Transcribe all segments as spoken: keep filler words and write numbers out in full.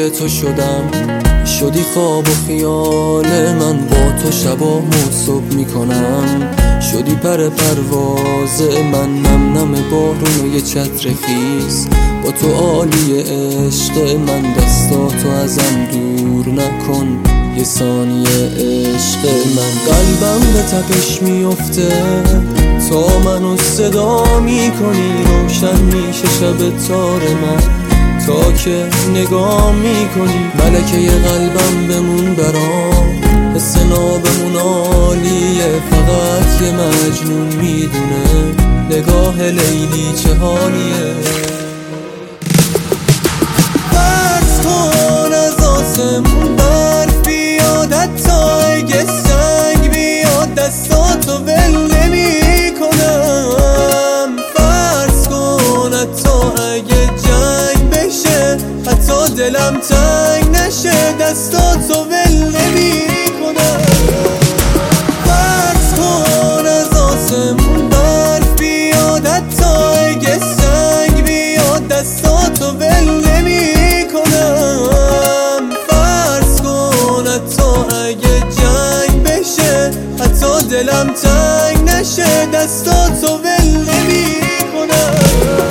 تو شدم، شدی خواب و خیال من، با تو شبا صبح میکنم. شدی پر پرواز من، نم نم بارون و یه چتر خیس. با تو عالی عشق من، دستاتو ازم دور نکن، یه ثانیه عشق من. قلبم به تپش میفته تا منو صدا میکنی، روشن میشه شب تار من تا که نگاه میکنی. ملکه قلبم بمون برام، حس نابمون عالیه، فقط یه مجنون میدونه نگاه لیلی چه حالیه. فرض کن از آسمون برف بیاد، حتی اگه سنگ بیاد دستاتو ول نمی کنم. فرض کن حتی اگه جنگ بشه، حتی دلم تنگ نشه، دستاتو ول نمی کنم. فرض کن از آسمون برف بیاد، حتی اگه سنگ بیاد دستاتو ول نمی کنم. فرض کن حتی اگه جنگ بشه، حتی دلم تنگ نشه، دستاتو ول نمی کنم.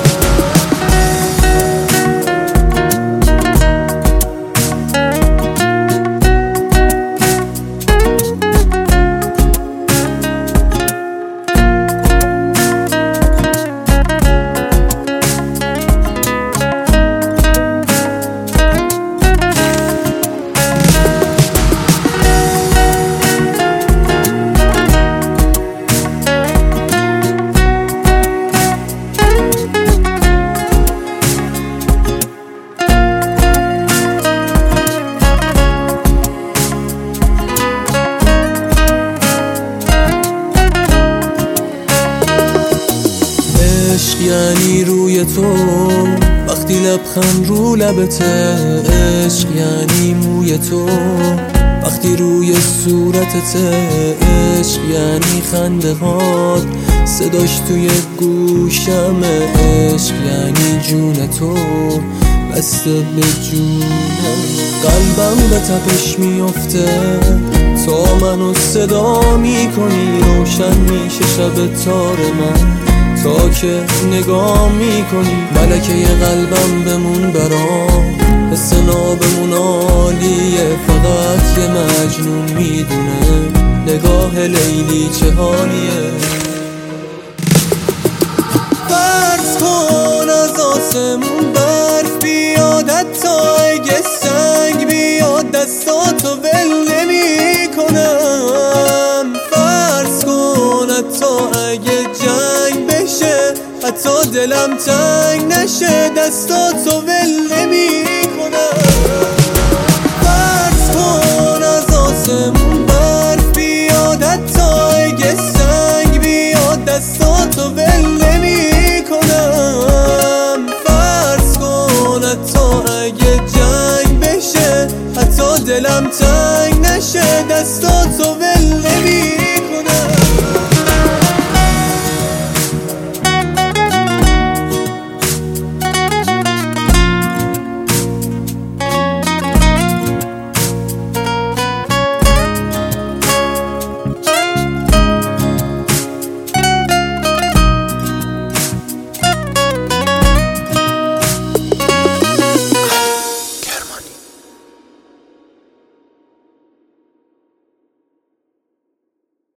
عشق یعنی روی تو وقتی لبخند رو لبته، عشق یعنی موی تو وقتی روی صورتته، عشق یعنی خنده هات صداش توی گوشمه، عشق یعنی جون تو بسته به جونم. قلبم به تپش میفته تا منو صدا میکنی، روشن میشه شب تار من تا که نگاه میکنی. ملکه قلبم بمون برام، حس نابمون عالیه، فقط یه مجنون میدونه نگاه لیلی چه حالیه. فرض کن از آسمون برف بیاد، حتی اگه سنگ بیاد دستاتو ول نمی کنم. فرض کن حتی اگه جنگ بشه، حتی دلم تنگ نشه، دستاتو ول نمی کنم.